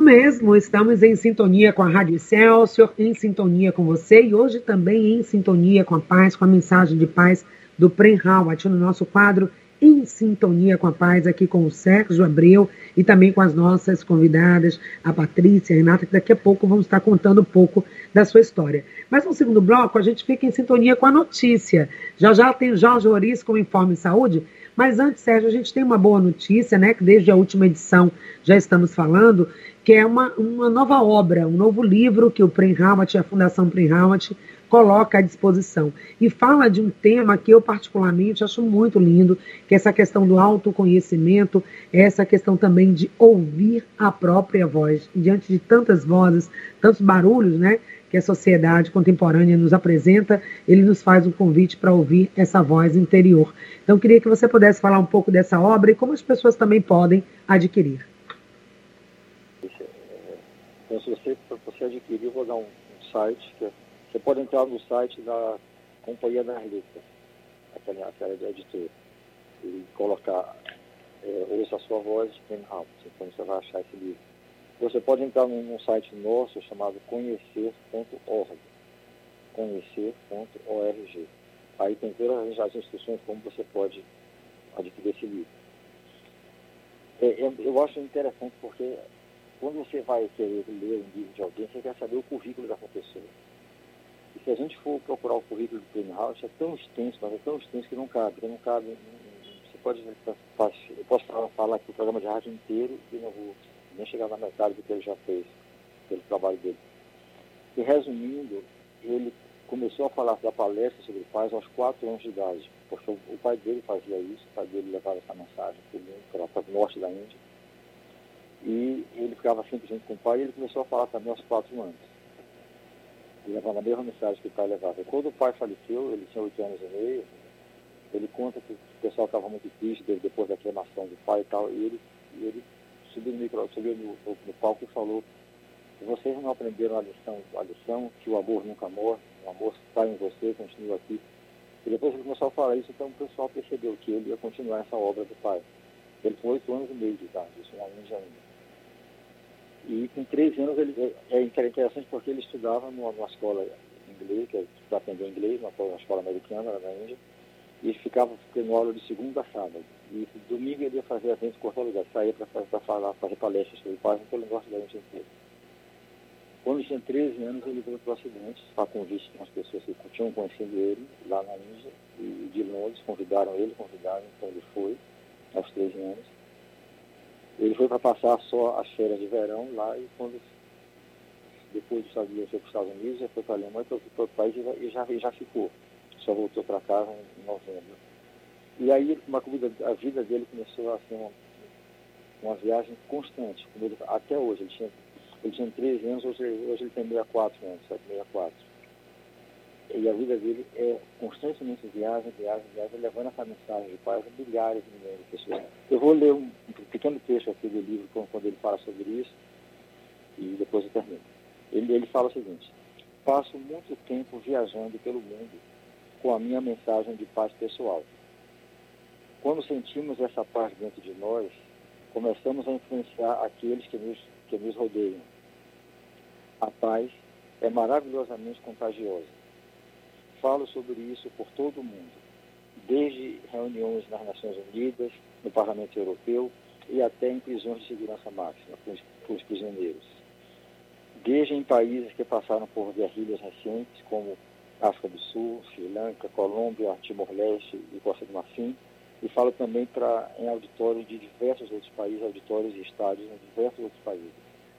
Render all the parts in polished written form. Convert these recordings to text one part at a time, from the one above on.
Mesmo, estamos em sintonia com a Rádio Excelsior, em sintonia com você e hoje também em sintonia com a paz, com a mensagem de paz do Prem Rawat, no nosso quadro Em Sintonia com a Paz, aqui com o Sérgio Abreu e também com as nossas convidadas, a Patrícia e a Renata, que daqui a pouco vão estar contando um pouco da sua história. Mas no segundo bloco, a gente fica em sintonia com a notícia. Já já tem Jorge Oris com o Informe Saúde, mas antes, Sérgio, a gente tem uma boa notícia, né, que desde a última edição já estamos falando, que é uma nova obra, um novo livro que o Prem Rawat, a Fundação Prem Rawat, coloca à disposição. E fala de um tema que eu particularmente acho muito lindo, que é essa questão do autoconhecimento, essa questão também de ouvir a própria voz. E diante de tantas vozes, tantos barulhos, né, que a sociedade contemporânea nos apresenta, ele nos faz um convite para ouvir essa voz interior. Então, queria que você pudesse falar um pouco dessa obra e como as pessoas também podem adquirir. Então, se você adquirir, eu vou dar um site, você pode entrar no site da Companhia das Letras, aquela editora, e colocar Ouça a Sua Voz, Prem Rawat, então você vai achar esse livro. Você pode entrar num site nosso chamado conhecer.org, conhecer.org. Aí tem todas as instruções como você pode adquirir esse livro. Eu acho interessante porque quando você vai querer ler um livro de alguém, você quer saber o currículo dessa pessoa. E se a gente for procurar o currículo do Prem Rawat, é tão extenso, mas é tão extenso que não cabe. Você pode, eu posso falar aqui o programa de rádio inteiro e não vou nem chegar na metade do que ele já fez, pelo trabalho dele. E resumindo, ele começou a falar da palestra sobre paz aos 4 anos de idade, porque o pai dele fazia isso, o pai dele levava essa mensagem para o norte da Índia, e ele ficava sempre junto com o pai, e ele começou a falar também aos 4 anos, levando a mesma mensagem que o pai levava. E quando o pai faleceu, ele tinha 8 anos e meio, ele conta que o pessoal estava muito triste depois da cremação do pai e tal, e ele subiu no palco e falou: vocês não aprenderam a lição que o amor nunca morre, o amor está em você, continua aqui. E depois ele começou a falar isso, então o pessoal percebeu que ele ia continuar essa obra do pai. Ele com 8 anos e meio de idade, isso na Índia ainda. E com 13 anos, é interessante porque ele estudava numa escola inglês, que é para aprender inglês, uma escola americana na Índia, e ele ficava tendo aula de segunda a sábado. E domingo ele ia fazer eventos em qualquer lugar, saía para fazer palestras sobre paz no negócio da Índia inteira. Quando ele tinha 13 anos, ele veio para o Ocidente, a convite de umas pessoas que tinham conhecido ele lá na Índia, e de Londres, convidaram, então ele foi, aos 13 anos. Ele foi para passar só as férias de verão lá, e depois dos Estados Unidos, foi para os Estados Unidos, já foi para a Alemanha, foi para outro país e já ficou. Só voltou para casa em novembro. E aí a vida dele começou a ser uma viagem constante, até hoje. Ele tinha 13 anos, hoje ele tem 64 anos, 64. E a vida dele é constantemente viagem, levando essa mensagem de paz a milhares e milhões de pessoas. Eu vou ler um pequeno trecho aqui do livro, quando ele fala sobre isso, e depois eu termino. Ele fala o seguinte: passo muito tempo viajando pelo mundo com a minha mensagem de paz pessoal. Quando sentimos essa paz dentro de nós, começamos a influenciar aqueles que nos rodeiam. A paz é maravilhosamente contagiosa. Falo sobre isso por todo o mundo, desde reuniões nas Nações Unidas, no Parlamento Europeu e até em prisões de segurança máxima com os prisioneiros. Desde em países que passaram por guerrilhas recentes, como África do Sul, Sri Lanka, Colômbia, Timor-Leste e Costa do Marfim, e falo também em auditórios de diversos outros países, auditórios e estádios em diversos outros países.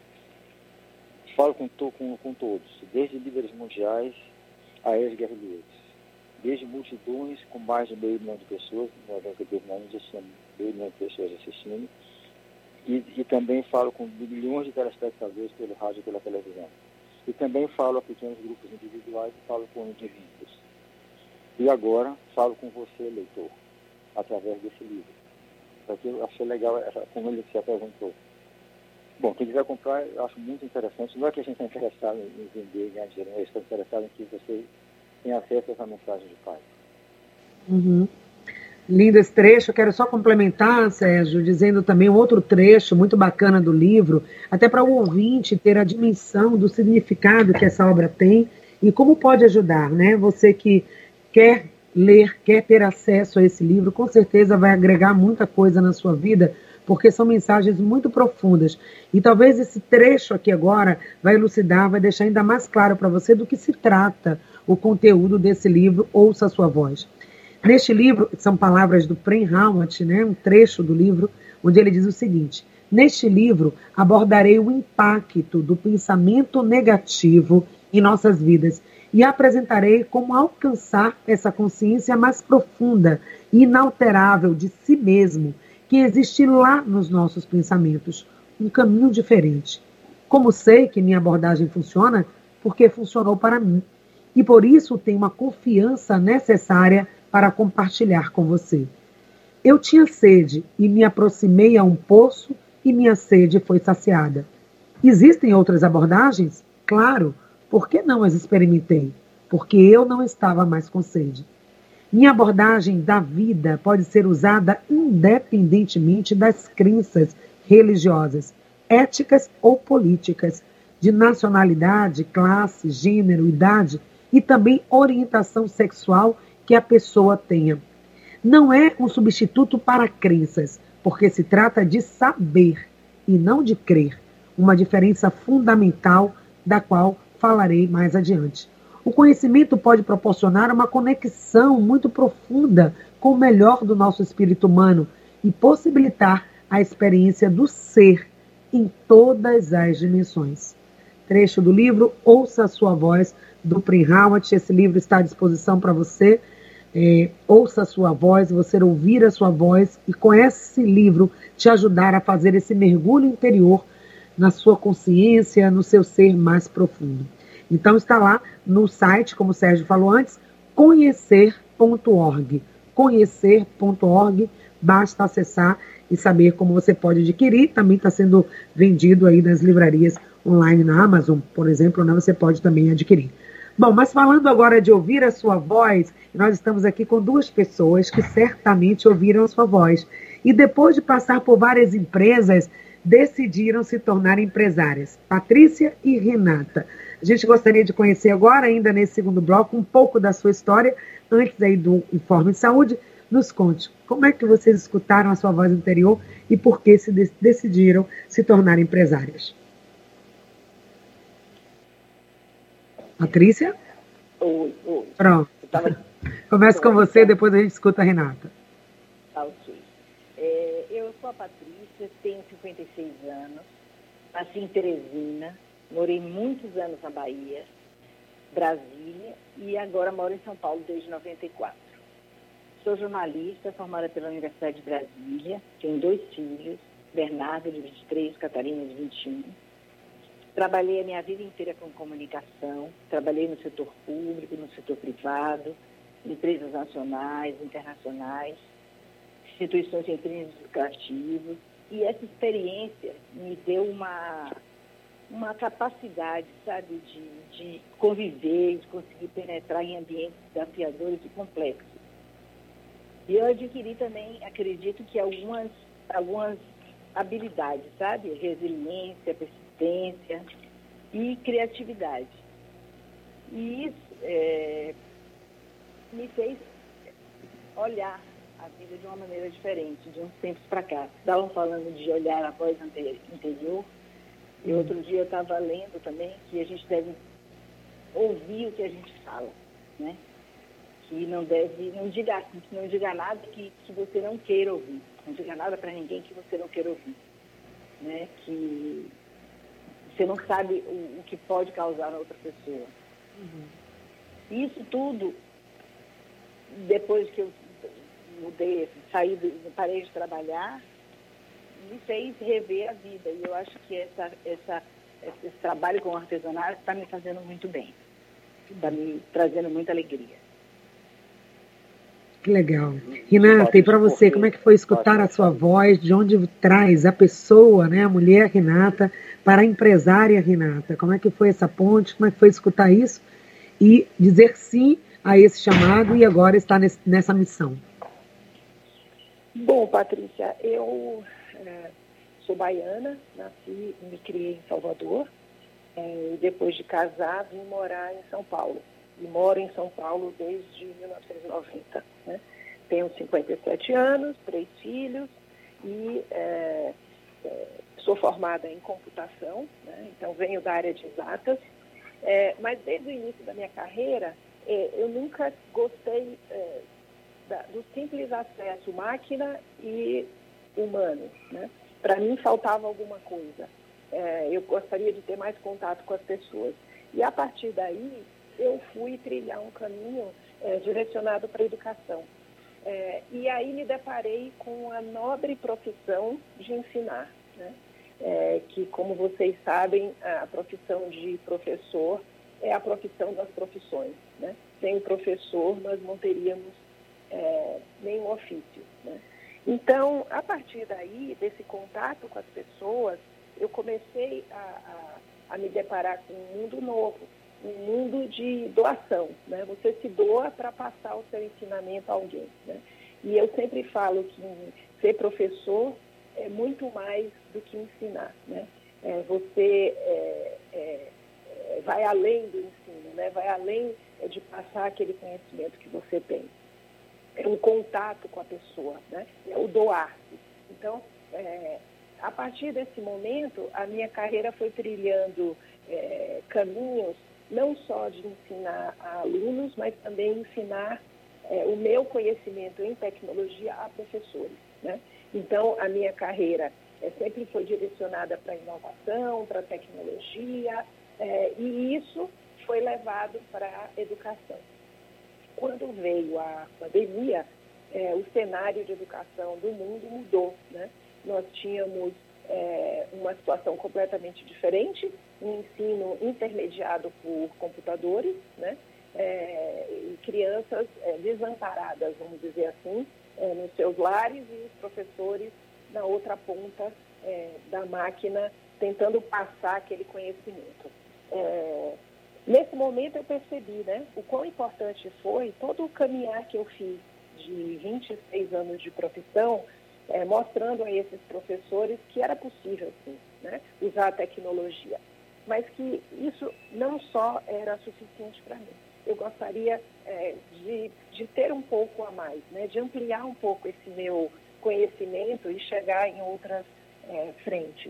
Falo com todos, desde líderes mundiais a ex-guerrilheiros, desde multidões com mais de 500 mil de pessoas, no evento que teve na Índia, tinha 500 mil de pessoas assistindo, e também falo com milhões de telespectadores pelo rádio e pela televisão. E também falo a pequenos grupos individuais e falo com indivíduos. E agora falo com você, leitor, através desse livro. Porque eu achei legal como ele se apresentou. Bom, quem quiser comprar, eu acho muito interessante. Não é que a gente está interessado em vender e ganhar dinheiro, mas está interessado em que você tenha acesso a essa mensagem de paz. Uhum. Lindo esse trecho. Eu quero só complementar, Sérgio, dizendo também um outro trecho muito bacana do livro, até para o ouvinte ter a dimensão do significado que essa obra tem e como pode ajudar, né? Você que quer ler, quer ter acesso a esse livro, com certeza vai agregar muita coisa na sua vida, porque são mensagens muito profundas. E talvez esse trecho aqui agora vai elucidar, vai deixar ainda mais claro para você do que se trata o conteúdo desse livro, Ouça a Sua Voz. Neste livro, são palavras do Prem Rawat, né, um trecho do livro, onde ele diz o seguinte: neste livro abordarei o impacto do pensamento negativo em nossas vidas e apresentarei como alcançar essa consciência mais profunda e inalterável de si mesmo, que existe lá nos nossos pensamentos, um caminho diferente. Como sei que minha abordagem funciona? Porque funcionou para mim. E por isso tenho uma confiança necessária para compartilhar com você. Eu tinha sede e me aproximei a um poço e minha sede foi saciada. Existem outras abordagens? Claro. Por que não as experimentei? Porque eu não estava mais com sede. Minha abordagem da vida pode ser usada independentemente das crenças religiosas, éticas ou políticas, de nacionalidade, classe, gênero, idade e também orientação sexual que a pessoa tenha. Não é um substituto para crenças, porque se trata de saber e não de crer, uma diferença fundamental da qual falarei mais adiante. O conhecimento pode proporcionar uma conexão muito profunda com o melhor do nosso espírito humano e possibilitar a experiência do ser em todas as dimensões. Trecho do livro Ouça a Sua Voz, do Prem Rawat. Esse livro está à disposição para você. Ouça a sua voz, você ouvir a sua voz e com esse livro te ajudar a fazer esse mergulho interior na sua consciência, no seu ser mais profundo. Então está lá no site, como o Sérgio falou antes, conhecer.org. Conhecer.org, basta acessar e saber como você pode adquirir. Também está sendo vendido aí nas livrarias online na Amazon, por exemplo, né? Você pode também adquirir. Bom, mas falando agora de ouvir a sua voz, nós estamos aqui com duas pessoas que certamente ouviram a sua voz. E depois de passar por várias empresas, decidiram se tornar empresárias. Patrícia e Renata. A gente gostaria de conhecer agora, ainda nesse segundo bloco, um pouco da sua história. Antes aí do Informe de Saúde, nos conte como é que vocês escutaram a sua voz interior e por que se decidiram se tornar empresárias. Patrícia? Oi. Pronto. Começa com você, depois a gente escuta a Renata. Ok. Eu sou a Patrícia, tenho 56 anos, nasci em Teresina, morei muitos anos na Bahia, Brasília, e agora moro em São Paulo desde 94. Sou jornalista, formada pela Universidade de Brasília, tenho 2 filhos, Bernardo, de 23, Catarina, de 21. Trabalhei a minha vida inteira com comunicação, trabalhei no setor público, no setor privado, empresas nacionais, internacionais, instituições sem fins lucrativos, e essa experiência me deu uma capacidade, sabe, de conviver, de conseguir penetrar em ambientes desafiadores e complexos. E eu adquiri também, acredito que algumas habilidades, sabe, resiliência, persistência e criatividade. E isso me fez olhar a vida de uma maneira diferente, de uns tempos para cá. Estavam falando de olhar a voz interior, e outro dia eu estava lendo também que a gente deve ouvir o que a gente fala, né? Que não diga nada que você não queira ouvir, não diga nada para ninguém que você não queira ouvir, né? Que você não sabe o que pode causar na outra pessoa. Uhum. Isso tudo, depois que eu mudei, parei de trabalhar, me fez rever a vida. E eu acho que esse trabalho com o artesanato está me fazendo muito bem. Está me trazendo muita alegria. Que legal. Renata, e para você, como é que foi escutar a sua voz? De onde traz a pessoa, né, a mulher Renata, para a empresária Renata? Como é que foi essa ponte? Como é que foi escutar isso? E dizer sim a esse chamado e agora estar nessa missão? Bom, Patrícia, eu sou baiana, nasci e me criei em Salvador. E depois de casar, vim morar em São Paulo. E moro em São Paulo desde 1990. Né? Tenho 57 anos, 3 filhos e sou formada em computação, né? Então venho da área de exatas. Mas desde o início da minha carreira, eu nunca gostei do simples acesso máquina e humano. Né? Para mim faltava alguma coisa. Eu gostaria de ter mais contato com as pessoas. E a partir daí, eu fui trilhar um caminho direcionado para a educação. E aí me deparei com a nobre profissão de ensinar, né? Que, como vocês sabem, a profissão de professor é a profissão das profissões. Né? Sem o professor, nós não teríamos nenhum ofício. Né? Então, a partir daí, desse contato com as pessoas, eu comecei a me deparar com um mundo novo, um mundo de doação. Né? Você se doa para passar o seu ensinamento a alguém. Né? E eu sempre falo que ser professor é muito mais do que ensinar. Né? Você vai além do ensino, né? Vai além de passar aquele conhecimento que você tem. É um contato com a pessoa, né? É o doar-se. Então, a partir desse momento, a minha carreira foi trilhando caminhos não só de ensinar a alunos, mas também ensinar o meu conhecimento em tecnologia a professores. Né? Então, a minha carreira sempre foi direcionada para a inovação, para a tecnologia, e isso foi levado para a educação. Quando veio a pandemia, o cenário de educação do mundo mudou. Né? Nós tínhamos uma situação completamente diferente, um ensino intermediado por computadores, né? E crianças desamparadas, vamos dizer assim, nos seus lares, e os professores na outra ponta da máquina tentando passar aquele conhecimento. Nesse momento eu percebi, né, o quão importante foi todo o caminhar que eu fiz de 26 anos de profissão, mostrando a esses professores que era possível, sim, né, usar a tecnologia. Mas que isso não só era suficiente para mim. Eu gostaria de ter um pouco a mais, né, de ampliar um pouco esse meu conhecimento e chegar em outras frentes.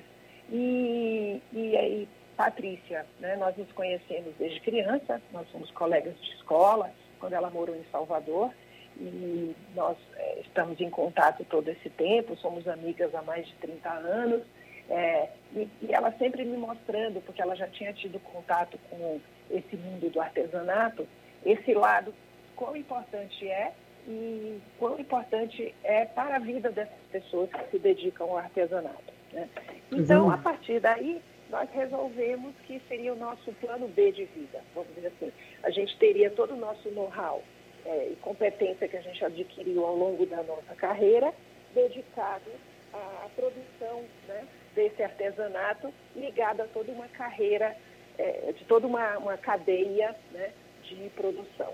E aí, Patrícia, né, nós nos conhecemos desde criança, nós somos colegas de escola, quando ela morou em Salvador, e nós estamos em contato todo esse tempo, somos amigas há mais de 30 anos, e ela sempre me mostrando, porque ela já tinha tido contato com esse mundo do artesanato, esse lado, quão importante é e quão importante é para a vida dessas pessoas que se dedicam ao artesanato. Né? Então, a partir daí, nós resolvemos que seria o nosso plano B de vida, vamos dizer assim. A gente teria todo o nosso know-how e competência que a gente adquiriu ao longo da nossa carreira, dedicado à produção, né, desse artesanato, ligado a toda uma carreira, de toda uma cadeia, né, de produção.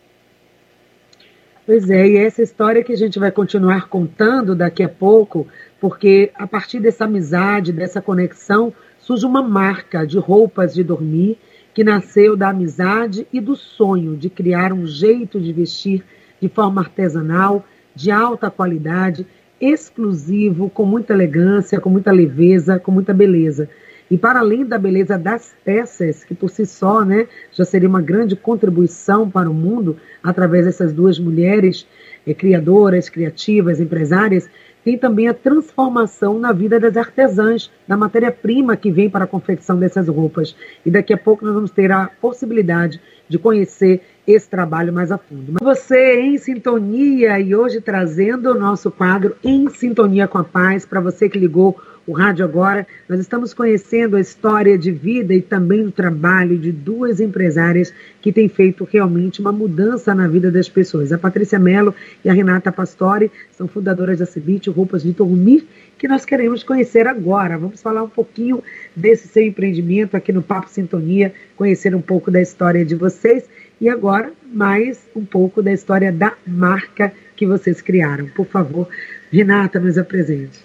Pois é, e essa história que a gente vai continuar contando daqui a pouco, porque a partir dessa amizade, dessa conexão, surge uma marca de roupas de dormir que nasceu da amizade e do sonho de criar um jeito de vestir de forma artesanal, de alta qualidade, exclusivo, com muita elegância, com muita leveza, com muita beleza. E para além da beleza das peças, que por si só, né, já seria uma grande contribuição para o mundo, através dessas duas mulheres criadoras, criativas, empresárias, tem também a transformação na vida das artesãs, da matéria-prima que vem para a confecção dessas roupas. E daqui a pouco nós vamos ter a possibilidade de conhecer esse trabalho mais a fundo. Mas você em sintonia e hoje trazendo o nosso quadro Em Sintonia com a Paz, para você que ligou o rádio agora, nós estamos conhecendo a história de vida e também o trabalho de duas empresárias que têm feito realmente uma mudança na vida das pessoas. A Patrícia Mello e a Renata Pastore são fundadoras da Cebit Roupas de Dormir, que nós queremos conhecer agora. Vamos falar um pouquinho desse seu empreendimento aqui no Papo Sintonia, conhecer um pouco da história de vocês e agora mais um pouco da história da marca que vocês criaram. Por favor, Renata, nos apresente.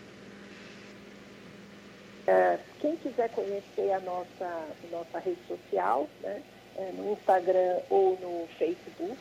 Quem quiser conhecer a nossa rede social, né, no Instagram ou no Facebook,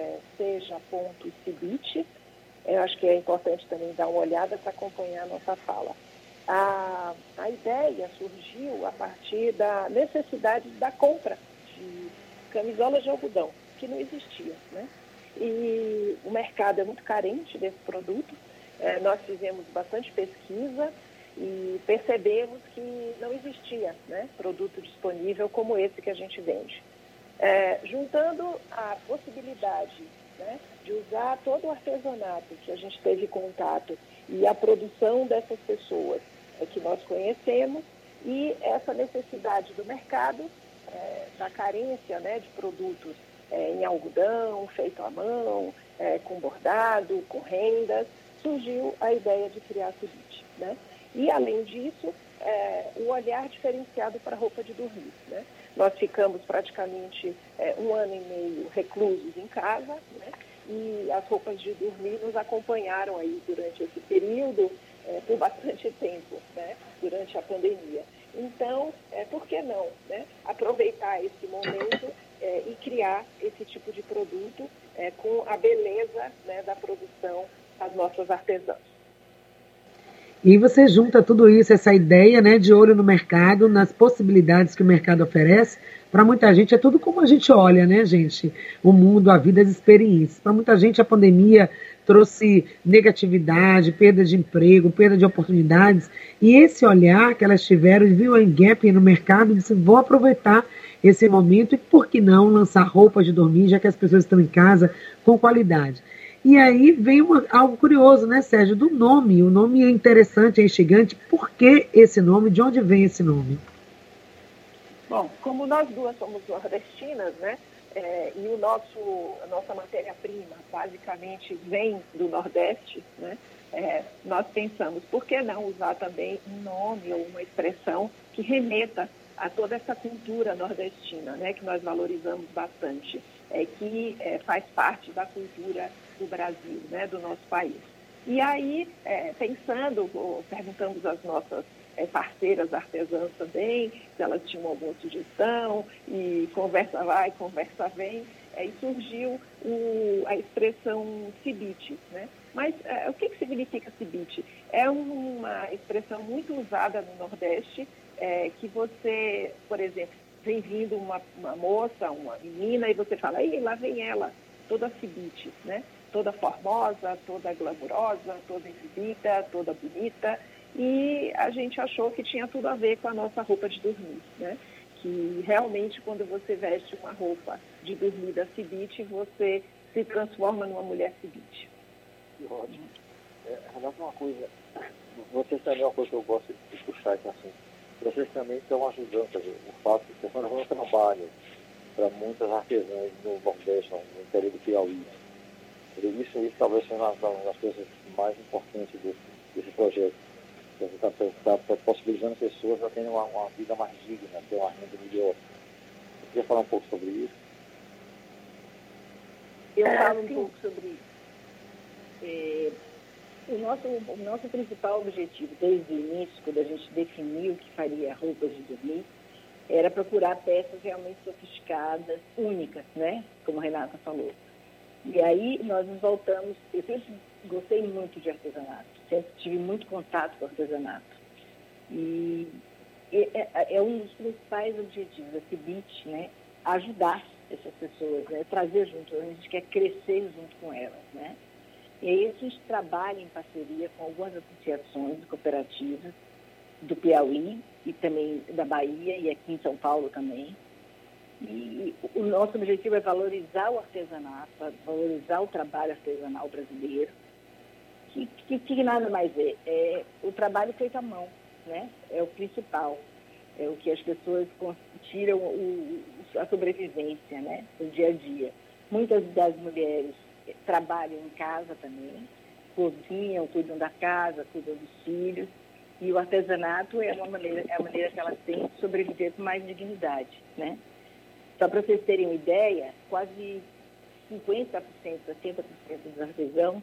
seja.cibit. Eu acho que é importante também dar uma olhada para acompanhar a nossa fala. A ideia surgiu a partir da necessidade da compra de camisolas de algodão, que não existia, né? E o mercado é muito carente desse produto. Nós fizemos bastante pesquisa e percebemos que não existia, né, produto disponível como esse que a gente vende. Juntando a possibilidade, né, de usar todo o artesanato que a gente teve contato e a produção dessas pessoas que nós conhecemos e essa necessidade do mercado, da carência, né, de produtos em algodão, feito à mão, com bordado, com rendas, surgiu a ideia de criar a Cibit, né? E, além disso, o olhar diferenciado para a roupa de dormir, né? Nós ficamos praticamente 1 ano e meio reclusos em casa, né? E as roupas de dormir nos acompanharam aí durante esse período, por bastante tempo, né? Durante a pandemia. Então, por que não, né? Aproveitar esse momento e criar esse tipo de produto com a beleza, né, da produção das nossas artesãs. E você junta tudo isso, essa ideia, né, de olho no mercado, nas possibilidades que o mercado oferece. Para muita gente é tudo como a gente olha, né, gente? O mundo, a vida, as experiências. Para muita gente a pandemia trouxe negatividade, perda de emprego, perda de oportunidades. E esse olhar que elas tiveram, viu um gap no mercado e disse, vou aproveitar esse momento e por que não lançar roupas de dormir, já que as pessoas estão em casa, com qualidade. E aí vem algo curioso, né, Sérgio, do nome. O nome é interessante, é instigante. Por que esse nome? De onde vem esse nome? Bom, como nós duas somos nordestinas, né, e a nossa matéria-prima basicamente vem do Nordeste, né, nós pensamos, por que não usar também um nome ou uma expressão que remeta a toda essa cultura nordestina, né, que nós valorizamos bastante, que faz parte da cultura do Brasil, né, do nosso país. E aí, perguntamos às nossas parceiras artesãs também, se elas tinham alguma sugestão, e conversa vai, conversa vem, e surgiu a expressão Cibit, né? Mas o que significa Cibit? É uma expressão muito usada no Nordeste, que você, por exemplo, vem vindo uma moça, uma menina, e você fala, aí lá vem ela, toda Cibit, né? Toda formosa, toda glamurosa, toda exibida, toda bonita. E a gente achou que tinha tudo a ver com a nossa roupa de dormir, né? Que realmente quando você veste uma roupa de dormir da Cibit, você se transforma numa mulher Cibit. Ótimo. Renata, uma coisa, vocês também é uma coisa que eu gosto de puxar esse assunto. Vocês também estão ajudando, quer dizer, o fato de que estão fazendo trabalho para muitas artesãs no Nordeste, no interior do Piauí. Isso talvez seja uma das coisas mais importantes desse projeto. Você está possibilitando pessoas a terem uma vida mais digna, ter uma renda melhor. Você queria falar um pouco sobre isso? Eu falo um pouco sobre isso. O nosso principal objetivo, desde o início, quando a gente definiu que faria roupas de dormir, era procurar peças realmente sofisticadas, únicas, né? Como a Renata falou. E aí nós nos voltamos, eu sempre gostei muito de artesanato, sempre tive muito contato com artesanato. E é um dos principais objetivos da Cibit, né? Ajudar essas pessoas, né? Trazer junto, a gente quer crescer junto com elas, né? E aí a gente trabalha em parceria com algumas associações cooperativas do Piauí e também da Bahia e aqui em São Paulo também. E o nosso objetivo é valorizar o artesanato, valorizar o trabalho artesanal brasileiro, que nada mais é o trabalho feito à mão, né? É o principal, é o que as pessoas tiram a sobrevivência, né? O dia a dia. Muitas das mulheres trabalham em casa também, cozinham, cuidam da casa, cuidam dos filhos, e o artesanato é a maneira que elas têm de sobreviver com mais dignidade, né? Só para vocês terem uma ideia, quase 50%, 60% dos artesãos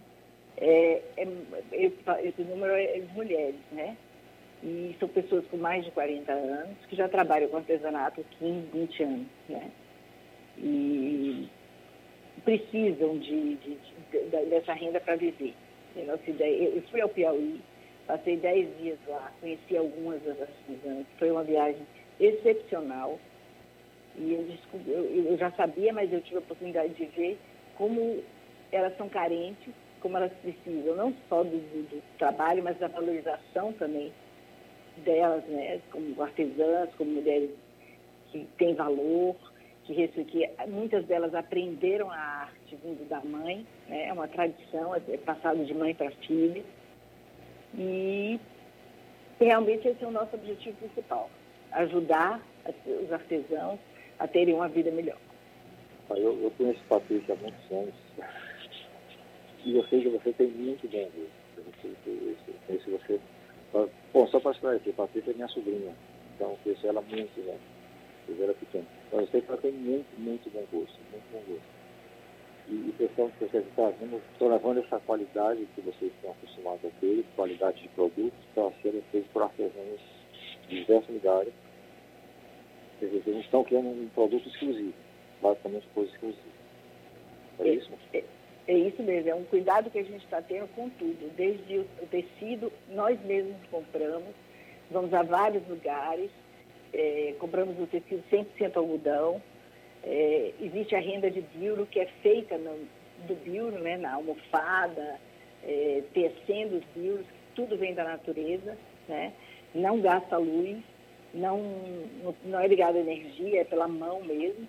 Esse número é de mulheres, né? E são pessoas com mais de 40 anos que já trabalham com artesanato há 15, 20 anos, né? E precisam dessa renda para viver. Eu fui ao Piauí, passei 10 dias lá, conheci algumas das artesãs, foi uma viagem excepcional. E eu já sabia, mas eu tive a oportunidade de ver como elas são carentes, como elas precisam, não só do trabalho, mas da valorização também delas, né? Como artesãs, como mulheres que têm valor, que muitas delas aprenderam a arte vindo da mãe, né? É uma tradição, é passado de mãe para filha. E realmente esse é o nosso objetivo principal, ajudar os artesãos a terem uma vida melhor. Eu conheço Patrícia há muitos anos e eu sei que você tem muito bom gosto. Eu conheço você. Bom, só para esclarecer, Patrícia é minha sobrinha, então eu conheço ela muito, né? Desde ela pequena. Então eu sei que ela tem muito bom gosto, muito bom gosto. E pensando que vocês estão levando essa qualidade que vocês estão acostumados a ter, qualidade de produtos, para serem feitos por artesãos de diversos lugares. Quer dizer, eles estão criando um produto exclusivo, basicamente coisa exclusiva. É isso? É isso mesmo, é um cuidado que a gente está tendo com tudo, desde o tecido, nós mesmos compramos, vamos a vários lugares, compramos o tecido 100% algodão, existe a renda de biuro, que é feita do biuro, né, na almofada, tecendo os biuros, tudo vem da natureza, né, não gasta luz, não é ligado à energia, é pela mão mesmo,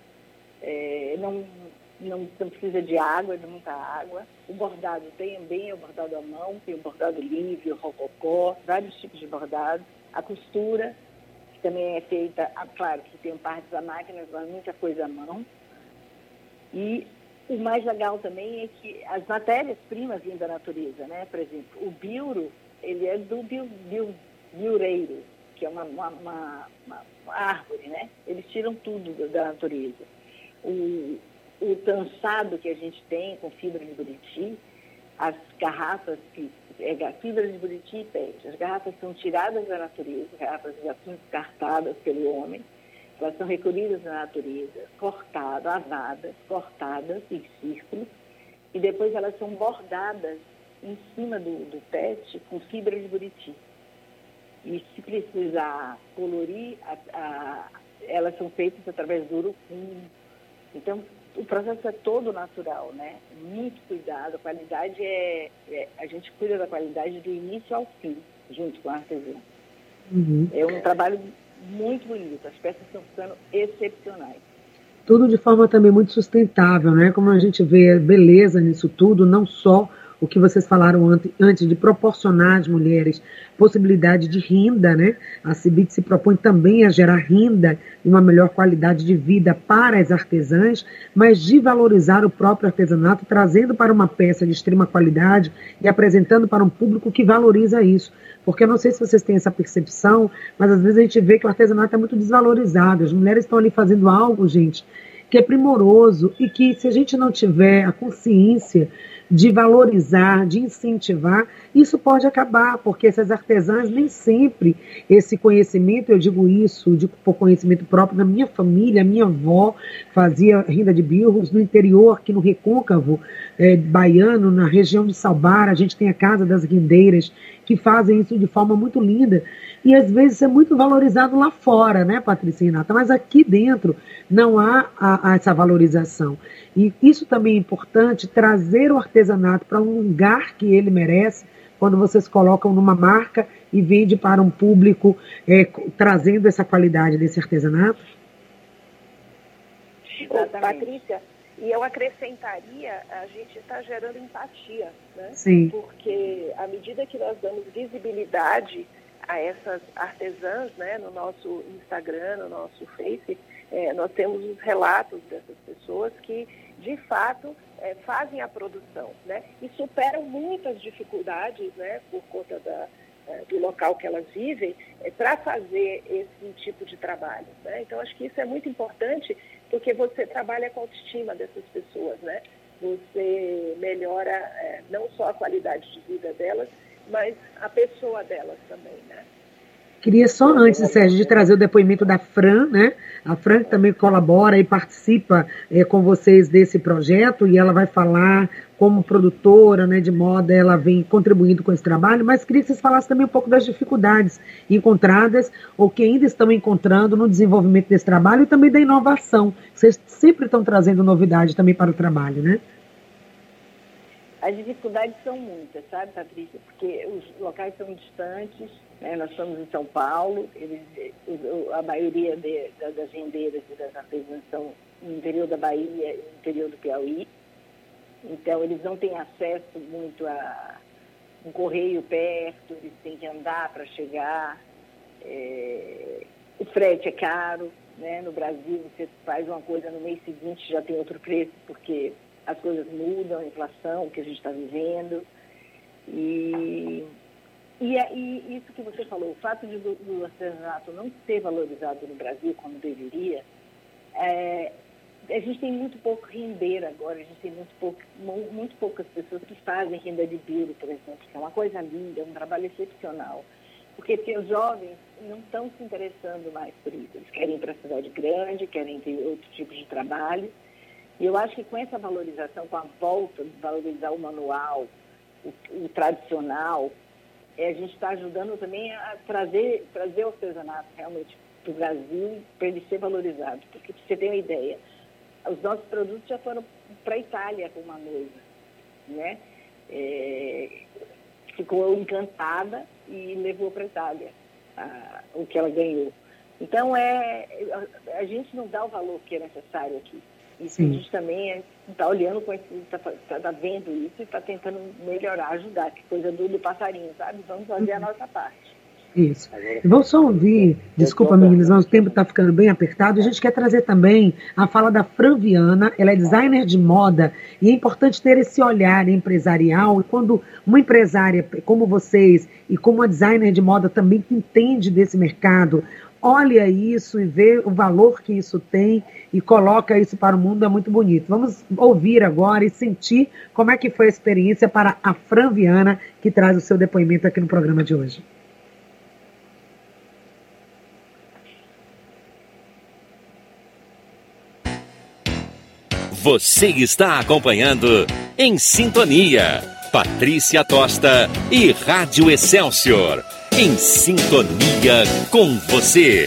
não precisa de água, de muita água. O bordado também é o bordado à mão, tem o bordado livre, o rococó, vários tipos de bordado. A costura, que também é feita, claro que tem partes à máquina, mas muita coisa à mão. E o mais legal também é que as matérias-primas vêm da natureza, né? Por exemplo, o biuro, ele é do biureiro, que é uma árvore, né? Eles tiram tudo da natureza. O trançado que a gente tem com fibra de buriti, as garrafas, fibra de buriti e pet, as garrafas são tiradas da natureza, garrafas já são descartadas pelo homem, elas são recolhidas na natureza, lavadas, cortadas em círculos, e depois elas são bordadas em cima do pet com fibra de buriti. E se precisar colorir, elas são feitas através do urucum. Então, o processo é todo natural, né? Muito cuidado, a qualidade a gente cuida da qualidade do início ao fim, junto com a artesã. Uhum. É um trabalho muito bonito, as peças estão ficando excepcionais. Tudo de forma também muito sustentável, né? Como a gente vê beleza nisso tudo, não só o que vocês falaram antes de proporcionar às mulheres possibilidade de renda, né? A CIBIT se propõe também a gerar renda e uma melhor qualidade de vida para as artesãs, mas de valorizar o próprio artesanato, trazendo para uma peça de extrema qualidade e apresentando para um público que valoriza isso. Porque eu não sei se vocês têm essa percepção, mas às vezes a gente vê que o artesanato é muito desvalorizado. As mulheres estão ali fazendo algo, gente, que é primoroso e que, se a gente não tiver a consciência de valorizar, de incentivar, isso pode acabar, porque essas artesãs nem sempre esse conhecimento, eu digo isso, por conhecimento próprio da minha família, a minha avó fazia renda de birros no interior, aqui no Recôncavo baiano, na região de Salbar, a gente tem a Casa das Rendeiras, que fazem isso de forma muito linda, e às vezes é muito valorizado lá fora, né, Patrícia e Renata, mas aqui dentro não há essa valorização. E isso também é importante, trazer o artesanato para um lugar que ele merece, quando vocês colocam numa marca e vende para um público trazendo essa qualidade desse artesanato? Patrícia, e eu acrescentaria, a gente está gerando empatia, né? Sim. Porque à medida que nós damos visibilidade a essas artesãs, né, no nosso Instagram, no nosso Face, nós temos os relatos dessas pessoas que, de fato, fazem a produção, né, e superam muitas dificuldades, né, por conta do local que elas vivem, para fazer esse tipo de trabalho, né? Então, acho que isso é muito importante, porque você trabalha com a autoestima dessas pessoas, né? você melhora não só a qualidade de vida delas, mas a pessoa delas também, né? Queria só antes, Sérgio, de trazer o depoimento da Fran, né? A Fran que também colabora e participa com vocês desse projeto, e ela vai falar como produtora, né, de moda, ela vem contribuindo com esse trabalho, mas queria que vocês falassem também um pouco das dificuldades encontradas ou que ainda estão encontrando no desenvolvimento desse trabalho e também da inovação. Vocês sempre estão trazendo novidade também para o trabalho, né? As dificuldades são muitas, sabe, Patrícia? Porque os locais são distantes, né? Nós estamos em São Paulo, a maioria das rendeiras e das artesãs estão no interior da Bahia e no interior do Piauí. Então, eles não têm acesso muito a um correio perto, eles têm que andar para chegar. O frete é caro, né? No Brasil, você faz uma coisa, no mês seguinte já tem outro preço, porque as coisas mudam, a inflação, o que a gente está vivendo. E isso que você falou, o fato do artesanato não ser valorizado no Brasil como deveria, a gente tem muito pouco rendeiro agora, a gente tem muito poucas pessoas que fazem renda de biro, por exemplo, que é uma coisa linda, é um trabalho excepcional. Porque os jovens não estão se interessando mais por isso. Eles querem ir para a cidade grande, querem ter outro tipo de trabalho. E eu acho que com essa valorização, com a volta de valorizar o manual, o tradicional, a gente está ajudando também a trazer o artesanato realmente para o Brasil, para ele ser valorizado. Porque, para você ter uma ideia, os nossos produtos já foram para a Itália com uma noiva, né? Ficou encantada e levou para a Itália o que ela ganhou. Então, a gente não dá o valor que é necessário aqui. Isso a gente também está olhando, está vendo isso e está tentando melhorar, ajudar, que coisa do passarinho, sabe? Vamos fazer a nossa parte. Isso. Vou só ouvir, desculpa meninas, mas o tempo está ficando bem apertado. A gente quer trazer também a fala da Fran Viana, ela é designer de moda e é importante ter esse olhar empresarial. E quando uma empresária como vocês e como uma designer de moda também que entende desse mercado, olha isso e vê o valor que isso tem e coloca isso para o mundo, é muito bonito. Vamos ouvir agora e sentir como é que foi a experiência para a Fran Viana, que traz o seu depoimento aqui no programa de hoje. Você está acompanhando Em Sintonia, Patrícia Tosta e Rádio Excelsior. Em sintonia com você.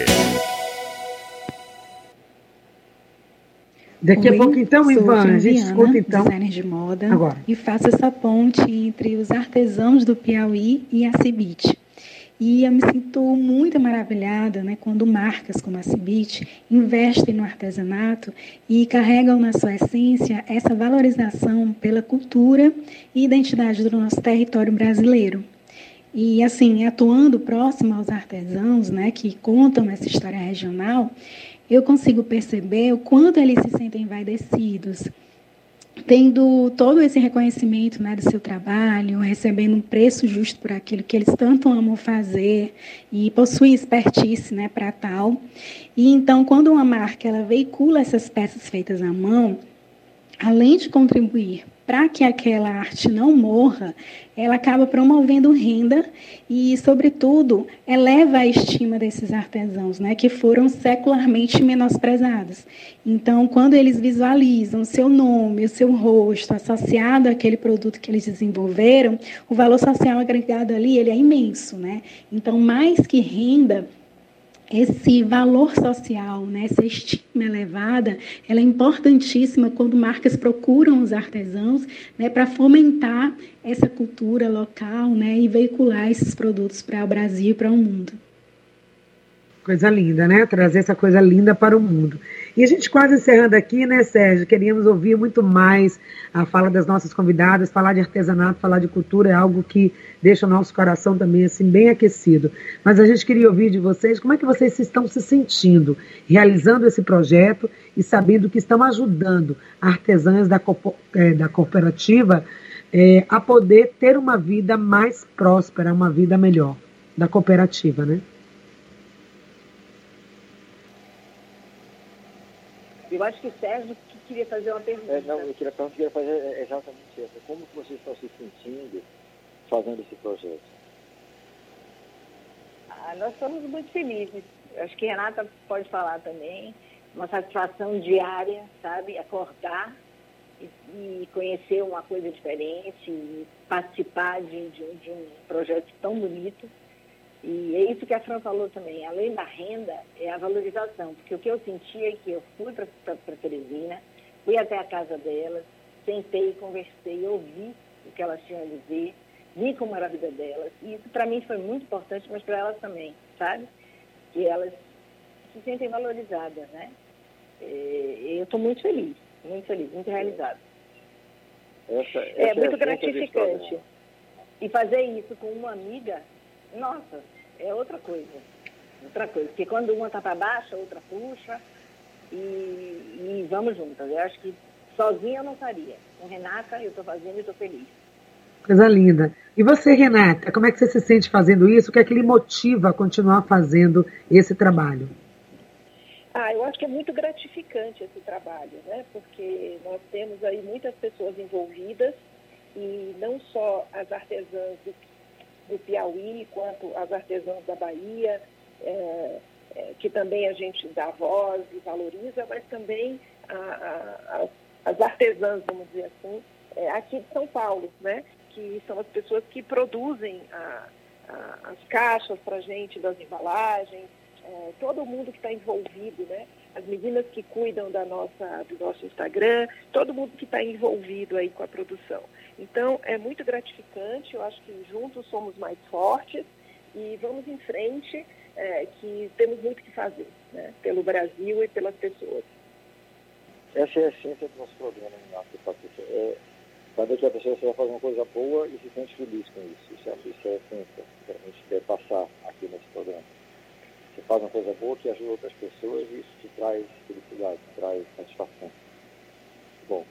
Daqui a pouco, então, Ivan, a gente escuta, então, designer de moda, agora. E faço essa ponte entre os artesãos do Piauí e a Cibit. E eu me sinto muito maravilhada, né, quando marcas como a Cibit investem no artesanato e carregam na sua essência essa valorização pela cultura e identidade do nosso território brasileiro. E, assim, atuando próximo aos artesãos, né, que contam essa história regional, eu consigo perceber o quanto eles se sentem envaidecidos, tendo todo esse reconhecimento, né, do seu trabalho, recebendo um preço justo por aquilo que eles tanto amam fazer e possuem expertise, né, para tal. E, então, quando uma marca ela veicula essas peças feitas à mão, além de contribuir para que aquela arte não morra, ela acaba promovendo renda e, sobretudo, eleva a estima desses artesãos, né, que foram secularmente menosprezados. Então, quando eles visualizam o seu nome, o seu rosto associado àquele produto que eles desenvolveram, o valor social agregado ali ele é imenso, né? Então, mais que renda, esse valor social, né, essa estima elevada, ela é importantíssima quando marcas procuram os artesãos, né, para fomentar essa cultura local, né, e veicular esses produtos para o Brasil e para o mundo. Coisa linda, né? Trazer essa coisa linda para o mundo. E a gente quase encerrando aqui, né, Sérgio? Queríamos ouvir muito mais a fala das nossas convidadas, falar de artesanato, falar de cultura, é algo que deixa o nosso coração também, assim, bem aquecido. Mas a gente queria ouvir de vocês, como é que vocês estão se sentindo realizando esse projeto e sabendo que estão ajudando artesãs da cooperativa a poder ter uma vida mais próspera, uma vida melhor, da cooperativa, né? Eu acho que Sérgio queria fazer uma pergunta. Não, eu queria fazer exatamente essa. Como que vocês estão se sentindo fazendo esse projeto? Nós estamos muito felizes. Acho que Renata pode falar também. Uma satisfação diária, sabe? Acordar e conhecer uma coisa diferente, e participar de um projeto tão bonito. E é isso que a Fran falou também. Além da renda, é a valorização. Porque o que eu senti é que eu fui para Teresina, fui até a casa delas, sentei, conversei, ouvi o que elas tinham a dizer, vi como era a vida delas. E isso para mim foi muito importante, mas para elas também, sabe? Que elas se sentem valorizadas, né? Eu estou muito feliz, muito realizada. Essa é muito gratificante. E fazer isso com uma amiga, nossa, é outra coisa. Porque quando uma está para baixo, a outra puxa e vamos juntas. Eu acho que sozinha eu não faria. Com Renata eu estou fazendo e estou feliz. Coisa linda. E você, Renata, como é que você se sente fazendo isso? O que é que lhe motiva a continuar fazendo esse trabalho? Eu acho que é muito gratificante esse trabalho, né? Porque nós temos aí muitas pessoas envolvidas e não só as artesãs do Piauí, quanto as artesãs da Bahia, que também a gente dá voz e valoriza, mas também as artesãs, vamos dizer assim, aqui de São Paulo, né? Que são as pessoas que produzem as caixas para a gente, das embalagens, todo mundo que está envolvido, né? As meninas que cuidam do nosso Instagram, todo mundo que está envolvido aí com a produção. Então, é muito gratificante, eu acho que juntos somos mais fortes e vamos em frente, que temos muito que fazer, né? Pelo Brasil e pelas pessoas. Essa é a essência do nosso programa, Patrícia. Saber que a pessoa vai fazer uma coisa boa e se sente feliz com isso. Isso é a essência que a gente quer passar aqui nesse programa. Você faz uma coisa boa que ajuda outras pessoas e isso te traz felicidade, te traz satisfação. Bom.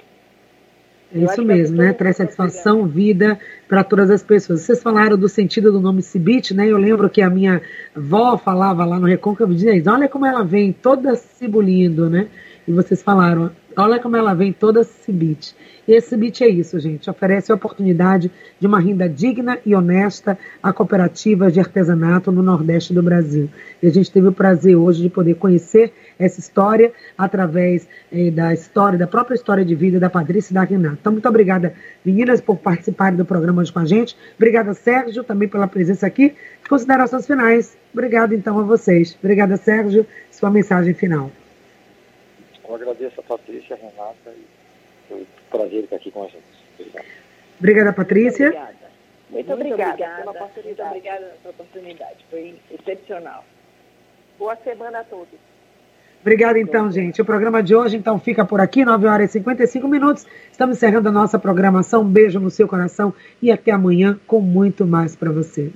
É isso mesmo, né? Traz satisfação, vida para todas as pessoas. Vocês falaram do sentido do nome Cibite, né? Eu lembro que a minha avó falava lá no Recôncavo, dizia, olha como ela vem toda cibulindo, né? E vocês falaram, olha como ela vem toda Cibite. E esse Cibite é isso, gente. Oferece a oportunidade de uma renda digna e honesta a cooperativas de artesanato no Nordeste do Brasil. E a gente teve o prazer hoje de poder conhecer essa história através da própria história de vida da Patrícia e da Renata. Então, muito obrigada, meninas, por participarem do programa hoje com a gente. Obrigada, Sérgio, também pela presença aqui. Considerações finais. Obrigada, então, a vocês. Obrigada, Sérgio. Sua mensagem final. Eu agradeço a Patrícia, a Renata, e foi um prazer estar aqui com a gente. Obrigado. Obrigada, Patrícia. Muito obrigada pela oportunidade. Muito obrigada pela oportunidade. Foi excepcional. Boa semana a todos. Obrigada, então, gente. O programa de hoje, então, fica por aqui, 9h55. Estamos encerrando a nossa programação. Um beijo no seu coração e até amanhã com muito mais para você.